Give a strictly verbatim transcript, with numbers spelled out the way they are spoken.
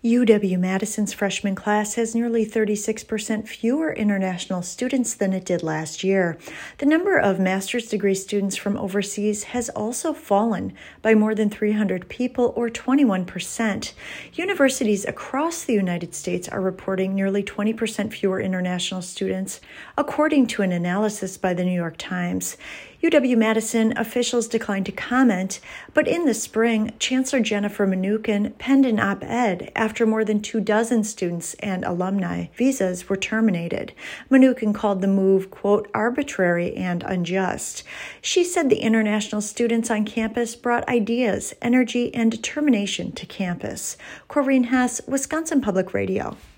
U W-Madison's freshman class has nearly thirty-six percent fewer international students than it did last year. The number of master's degree students from overseas has also fallen by more than three hundred people, or twenty-one percent. Universities across the United States are reporting nearly twenty percent fewer international students, according to an analysis by the New York Times. U W-Madison officials declined to comment, but in the spring, Chancellor Jennifer Mnuchin penned an op-ed after more than two dozen students and alumni visas were terminated. Mnuchin called the move, quote, arbitrary and unjust. She said the international students on campus brought ideas, energy, and determination to campus. Corrine Hess, Wisconsin Public Radio.